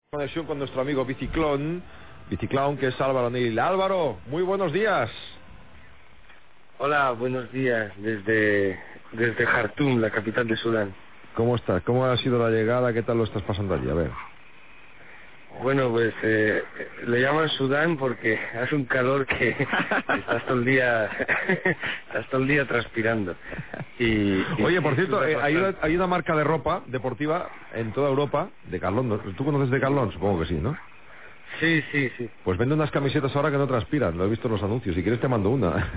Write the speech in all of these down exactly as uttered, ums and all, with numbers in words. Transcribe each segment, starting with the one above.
Conexión con nuestro amigo Biciclón, Biciclón, que es Álvaro Nil. Álvaro, muy buenos días. Hola, buenos días desde desde Jartum, la capital de Sudán. ¿Cómo estás? ¿Cómo ha sido la llegada? ¿Qué tal lo estás pasando allí? A ver. Bueno, pues eh, le llaman Sudán porque hace un calor que estás todo el día estás todo el día transpirando. Y, y Oye, por cierto, sudas eh, hay, una, bastante. hay una marca de ropa deportiva en toda Europa, de Carlón. ¿no? ¿Tú conoces de Carlón? Supongo que sí, ¿no? Sí, sí, sí. Pues vende unas camisetas ahora que no transpiran, lo he visto en los anuncios. Si quieres te mando una.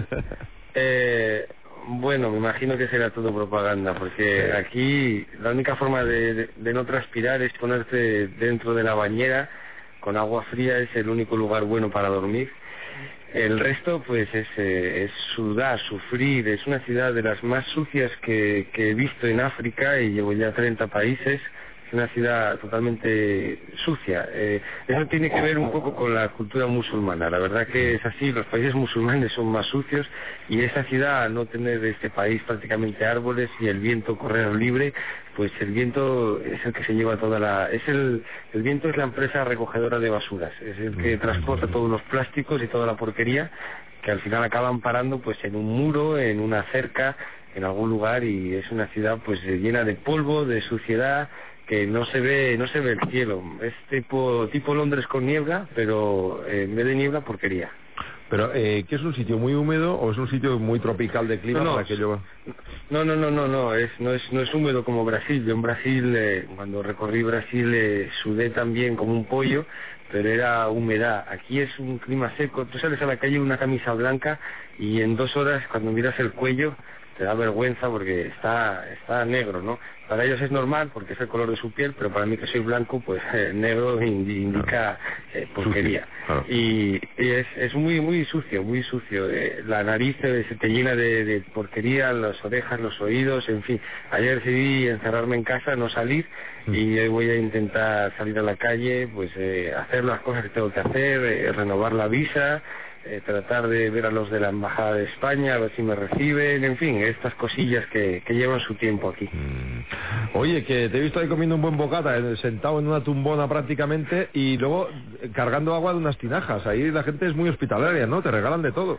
Eh, bueno, me imagino que será todo propaganda, porque Sí. aquí la única forma de, de- de no transpirar es ponerte dentro de la bañera con agua fría, es el único lugar bueno para dormir. El resto, pues, es, eh, es sudar, sufrir. Es una ciudad de las más sucias que, que he visto en África y llevo ya treinta países. Es una ciudad totalmente sucia. Eh, eso tiene que ver un poco con la cultura musulmana. La verdad que es así, los países musulmanes son más sucios y esa ciudad, al no tener de este país prácticamente árboles y el viento correr libre, pues el viento es el que se lleva toda la... es el, el viento es la empresa recogedora de basuras, es el que transporta todos los plásticos y toda la porquería que al final acaban parando pues en un muro, en una cerca, en algún lugar, y es una ciudad pues llena de polvo, de suciedad, que no se ve no se ve el cielo. Es tipo tipo Londres con niebla, pero eh, en vez de niebla, porquería. Pero, eh, ¿qué es un sitio muy húmedo o es un sitio muy tropical de No, clima no, para que yo... no, no, no, no, no, es, no es, no es húmedo como Brasil. Yo en Brasil, eh, cuando recorrí Brasil, eh, sudé también como un pollo, pero era humedad. Aquí es un clima seco. Tú sales a la calle en una camisa blanca y en dos horas, cuando miras el cuello, te da vergüenza porque está, está negro, ¿no? Para ellos es normal porque es el color de su piel, pero para mí que soy blanco, pues eh, negro indi- indica eh, porquería. Claro. Y, y es, es muy muy sucio, muy sucio. Eh, la nariz eh, se te llena de, de porquería, las orejas, los oídos, en fin. Ayer decidí encerrarme en casa, no salir, y hoy voy a intentar salir a la calle, pues eh, hacer las cosas que tengo que hacer, eh, renovar la visa, eh, tratar de ver a los de la Embajada de España, a ver si me reciben, en fin, estas cosillas que, que llevan su tiempo aquí. Mm. Oye, que te he visto ahí comiendo un buen bocata, eh, sentado en una tumbona prácticamente, y luego eh, cargando agua de unas tinajas. Ahí la gente es muy hospitalaria, ¿no? Te regalan de todo.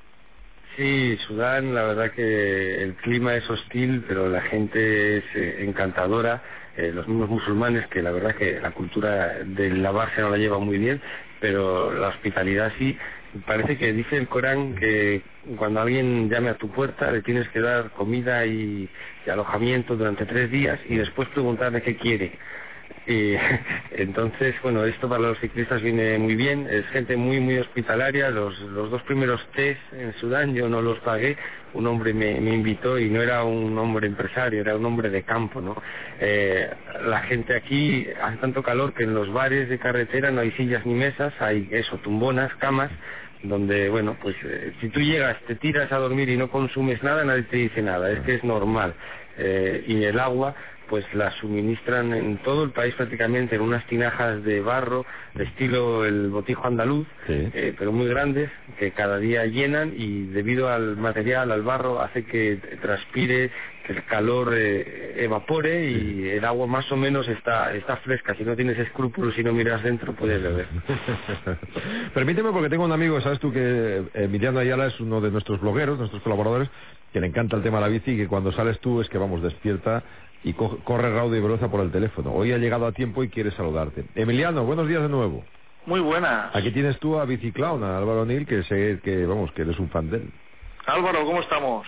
Sí, Sudán, la verdad que el clima es hostil, pero la gente es eh, encantadora. Eh, los mismos musulmanes, que la verdad que la cultura del lavarse no la lleva muy bien, pero la hospitalidad sí. Parece que dice el Corán que cuando alguien llame a tu puerta le tienes que dar comida y, y alojamiento durante tres días y después preguntarle qué quiere. Y entonces, bueno, esto para los ciclistas viene muy bien, es gente muy, muy hospitalaria. Los, los dos primeros test en Sudán yo no los pagué, un hombre me, me invitó y no era un hombre empresario, era un hombre de campo, ¿no? Eh, la gente aquí hace tanto calor que en los bares de carretera no hay sillas ni mesas, hay eso, tumbonas, camas, donde, bueno, pues eh, si tú llegas, te tiras a dormir y no consumes nada, nadie te dice nada, es que es normal. Eh, y el agua pues la suministran en todo el país prácticamente en unas tinajas de barro de estilo el botijo andaluz, Sí. eh, pero muy grandes, que cada día llenan, y debido al material, al barro, hace que transpire, que el calor eh, evapore, y el agua más o menos está está fresca. Si no tienes escrúpulos y no miras dentro, puedes beber. Permíteme, porque tengo un amigo, sabes tú que eh, Emiliano Ayala es uno de nuestros blogueros, nuestros colaboradores, que le encanta el tema de la bici, y que cuando sales tú es que vamos, despierta y co- corre raudo y veloz por el teléfono. Hoy ha llegado a tiempo y quiere saludarte. Emiliano, buenos días de nuevo. Muy buenas. Aquí tienes tú a Biciclown, a Álvaro Nil, que sé que, vamos, que eres un fan de él. Álvaro, ¿cómo estamos?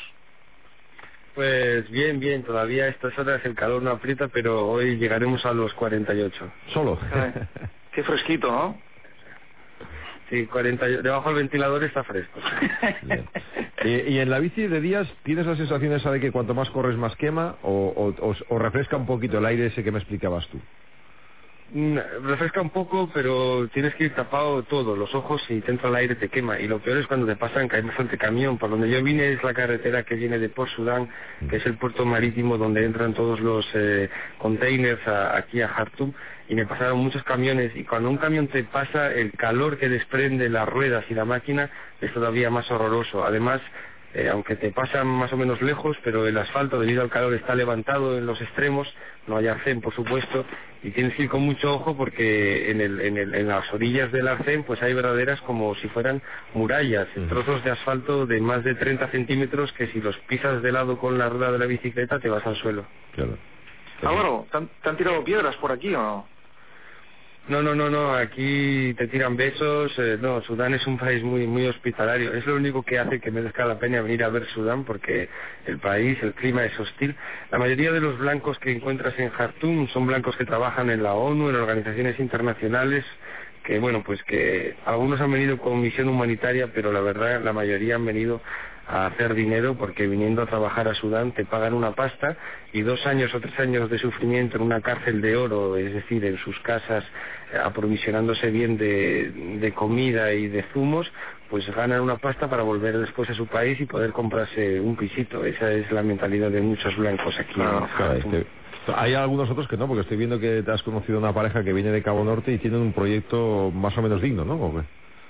Pues bien, bien, todavía a estas horas el calor no aprieta, pero hoy llegaremos a los cuarenta y ocho. Solo. Caray, qué fresquito, ¿no? Sí, cuarenta, y- debajo del ventilador está fresco. Bien. Eh, y en la bici de días, ¿tienes la sensación esa de que cuanto más corres más quema o, o, o- o refresca un poquito el aire ese que me explicabas tú? Mm, refresca un poco, pero tienes que ir tapado todo, los ojos, y te entra el aire te quema. Y lo peor es cuando te pasan, que hay bastante camión. Por donde yo vine es la carretera que viene de Port Sudán, que es el puerto marítimo donde entran todos los eh, containers a- aquí a Jartum, y me pasaron muchos camiones, y cuando un camión te pasa, el calor que desprende las ruedas y la máquina es todavía más horroroso. Además, eh, aunque te pasan más o menos lejos, pero el asfalto debido al calor está levantado en los extremos, no hay arcén por supuesto, y tienes que ir con mucho ojo porque en, el, en, el, en las orillas del arcén pues hay verdaderas como si fueran murallas, uh-huh. trozos de asfalto de más de treinta centímetros que si los pisas de lado con la rueda de la bicicleta te vas al suelo. Claro. Álvaro, ¿te han, ¿te han tirado piedras por aquí o no? No, no, no, no, aquí te tiran besos, eh, no, Sudán es un país muy muy hospitalario, es lo único que hace que merezca la pena venir a ver Sudán porque el país, el clima es hostil. La mayoría de los blancos que encuentras en Jartum son blancos que trabajan en la ONU, en organizaciones internacionales, que bueno, pues que algunos han venido con misión humanitaria, pero la verdad la mayoría han venido a hacer dinero porque viniendo a trabajar a Sudán te pagan una pasta y dos años o tres años de sufrimiento en una cárcel de oro, es decir, en sus casas eh, aprovisionándose bien de, de comida y de zumos, pues ganan una pasta para volver después a su país y poder comprarse un pisito. Esa es la mentalidad de muchos blancos aquí. Claro, en claro, este, hay algunos otros que no, porque estoy viendo que te has conocido una pareja que viene de Cabo Norte y tienen un proyecto más o menos digno, ¿no? ¿O qué?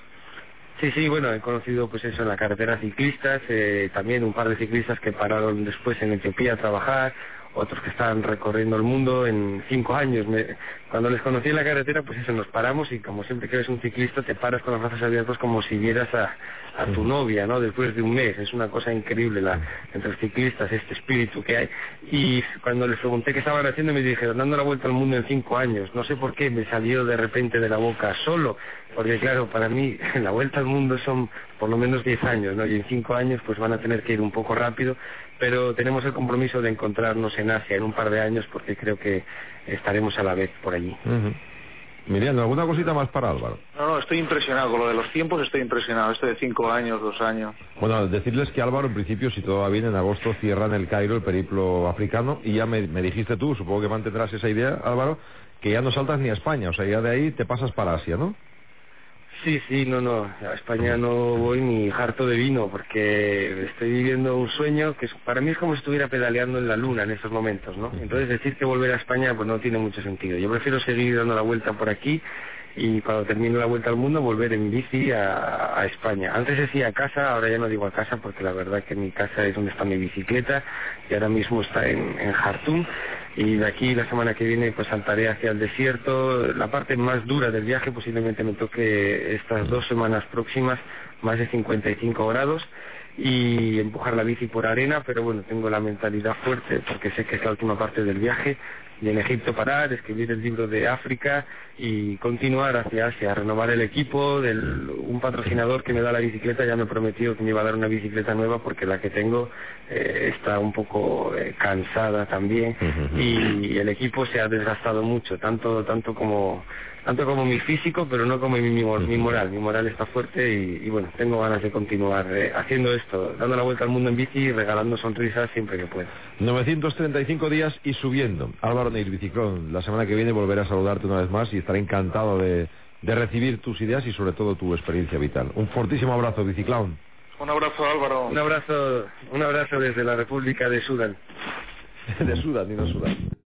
Sí, sí, bueno, he conocido pues eso en la carretera ciclistas, eh, también un par de ciclistas que pararon después en Etiopía a trabajar, otros que están recorriendo el mundo en cinco años. Me, cuando les conocí en la carretera, pues eso, nos paramos y como siempre que ves un ciclista te paras con los brazos abiertos como si vieras a, a tu novia, ¿no? Después de un mes, es una cosa increíble la, entre los ciclistas, este espíritu que hay. Y cuando les pregunté qué estaban haciendo me dijeron, dando la vuelta al mundo en cinco años. No sé por qué me salió de repente de la boca solo, porque claro, para mí la vuelta al mundo son por lo menos diez años, ¿no? Y en cinco años pues van a tener que ir un poco rápido, pero tenemos el compromiso de encontrarnos en Asia en un par de años porque creo que estaremos a la vez por allí. Uh-huh. Miriam, ¿alguna cosita más para Álvaro? No, no, estoy impresionado con lo de los tiempos, estoy impresionado. Esto de cinco años, dos años. Bueno, decirles que Álvaro, en principio, si todo va bien, en agosto cierra en el Cairo el periplo africano y ya me, me dijiste tú, supongo que mantendrás esa idea, Álvaro, que ya no saltas ni a España, o sea, ya de ahí te pasas para Asia, ¿no? Sí, sí, no, no, a España no voy ni harto de vino porque estoy viviendo un sueño que es, para mí es como si estuviera pedaleando en la luna en estos momentos, ¿no? Entonces decir que volver a España pues no tiene mucho sentido. Yo prefiero seguir dando la vuelta por aquí y cuando termine la vuelta al mundo volver en bici a, a España. Antes decía a casa, ahora ya no digo a casa porque la verdad que mi casa es donde está mi bicicleta y ahora mismo está en, en Jartum. Y de aquí la semana que viene pues saltaré hacia el desierto. La parte más dura del viaje posiblemente me toque estas dos semanas próximas, más de cincuenta y cinco grados, y empujar la bici por arena, pero bueno, tengo la mentalidad fuerte porque sé que es la última parte del viaje y en Egipto parar, escribir el libro de África y continuar hacia Asia, renovar el equipo. Del, un patrocinador que me da la bicicleta ya me prometió que me iba a dar una bicicleta nueva porque la que tengo eh, está un poco eh, cansada también y el equipo se ha desgastado mucho, tanto tanto como tanto como mi físico, pero no como mi, mi, mi moral. Mi moral está fuerte y, y bueno, tengo ganas de continuar eh, haciendo esto, dando la vuelta al mundo en bici y regalando sonrisas siempre que pueda. novecientos treinta y cinco días y subiendo. Álvaro Neil, Biciclón, la semana que viene volveré a saludarte una vez más y estaré encantado de, de recibir tus ideas y sobre todo tu experiencia vital. Un fortísimo abrazo, Biciclón. Un abrazo, Álvaro. Un abrazo, un abrazo desde la República de Sudán. De Sudán y no Sudán.